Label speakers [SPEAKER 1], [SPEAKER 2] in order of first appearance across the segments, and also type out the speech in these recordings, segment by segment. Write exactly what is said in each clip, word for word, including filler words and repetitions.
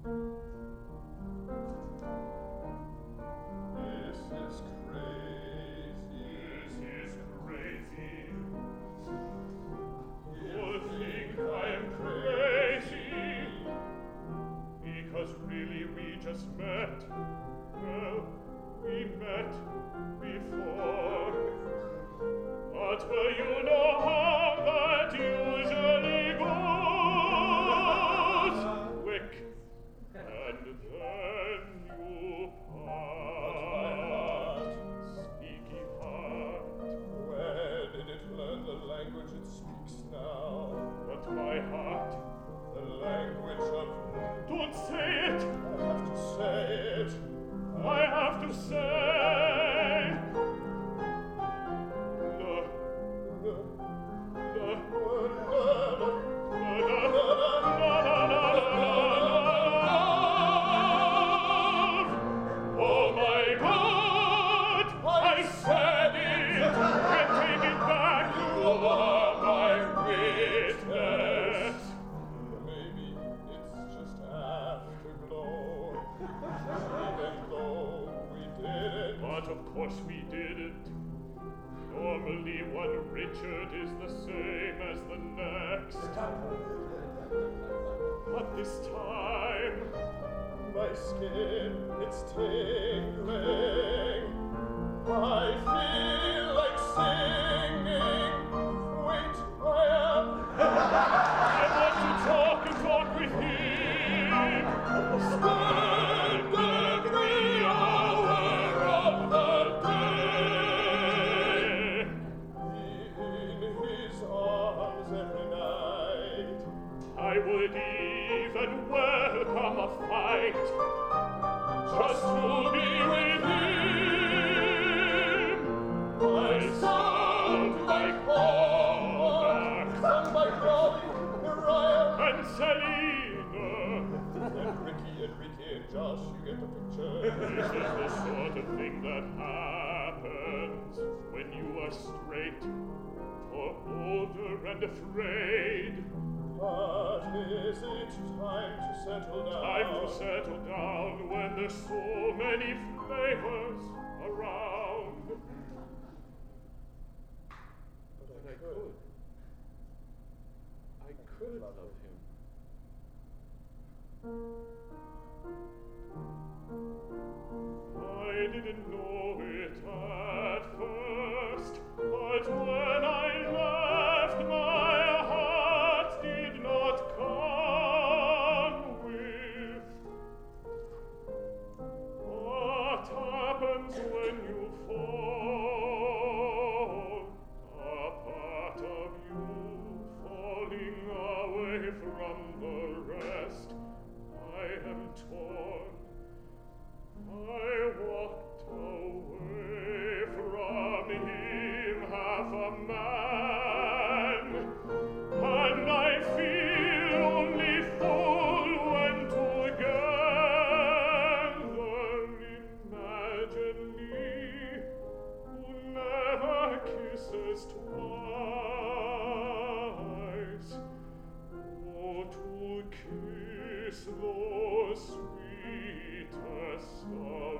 [SPEAKER 1] This is crazy.
[SPEAKER 2] This is crazy. You think I am crazy? Because really we just met. Well, we met before. But well, you know how that usually goes. Quick. And then you part. Sneaky heart.
[SPEAKER 1] Where did it learn the language it speaks now?
[SPEAKER 2] But my heart,
[SPEAKER 1] The language of...
[SPEAKER 2] don't say it.
[SPEAKER 1] I have to say it.
[SPEAKER 2] I have to say. The, the, the, oh my God! I said it. Can't take it back. You are my witness.
[SPEAKER 1] Maybe it's just afterglow. Even though we didn't.
[SPEAKER 2] But of course we didn't. Normally one Richard is the same as the next. But this time,
[SPEAKER 1] My skin, it's tingling. I feel like singing. Wait, I am.
[SPEAKER 2] I want to talk and talk with him. Spend every hour of the day.
[SPEAKER 1] In his arms every night.
[SPEAKER 2] I would even welcome a fight just to be with him. I sound like Hallmark
[SPEAKER 1] Sung by Dolly, Uriah,
[SPEAKER 2] and Selina.
[SPEAKER 1] and Ricky, Enrique, and Josh. You get the picture.
[SPEAKER 2] This is the sort of thing that happens when you are straight or older and afraid.
[SPEAKER 1] But is it time to settle down?
[SPEAKER 2] Time to settle down when there's so many flavors around.
[SPEAKER 1] But I could.
[SPEAKER 2] I could love him. I didn't know it at first, but when I left, my heart did not come with. What happens when you fall? A part of you falling away from the rest. I am torn. I walked away from him, half a man, and I feel only full when together. Imagine me who never kisses twice. Oh, to kiss those sweetest of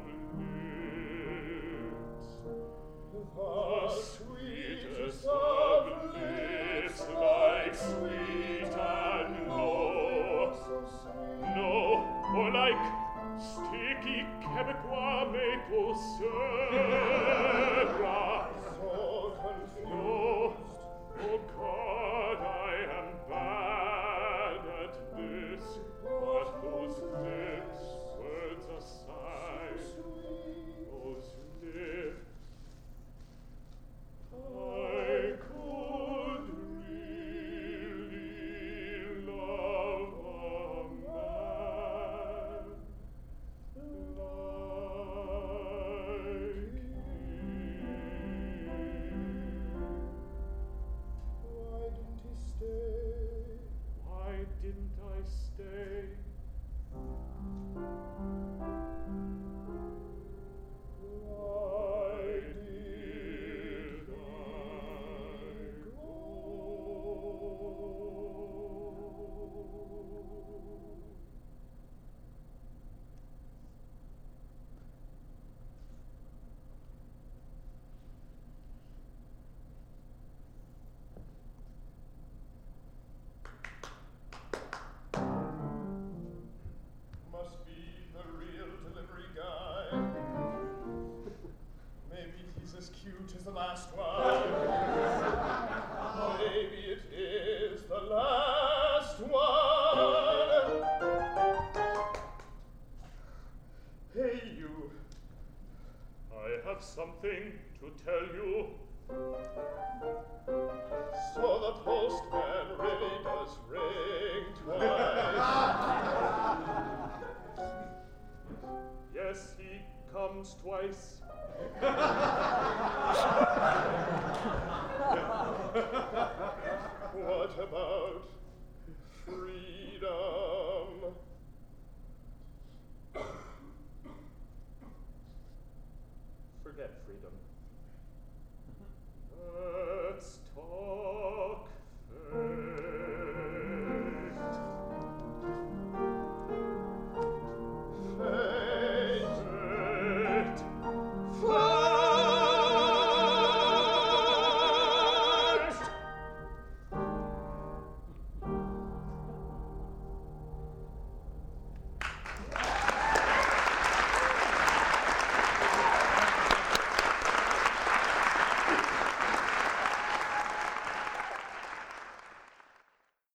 [SPEAKER 2] lips,
[SPEAKER 1] The
[SPEAKER 2] sweetest of lips, like sweet and low,
[SPEAKER 1] so sweet.
[SPEAKER 2] no, more like sticky Quebecois maple syrup.
[SPEAKER 1] So confused.
[SPEAKER 2] No, oh God, I am bad at this, but those lips, words aside, those lips, I could really love a man like
[SPEAKER 1] Why didn't he stay?
[SPEAKER 2] Why didn't I stay? have something to tell you.
[SPEAKER 1] So the postman really does ring twice.
[SPEAKER 2] Yes, he comes twice.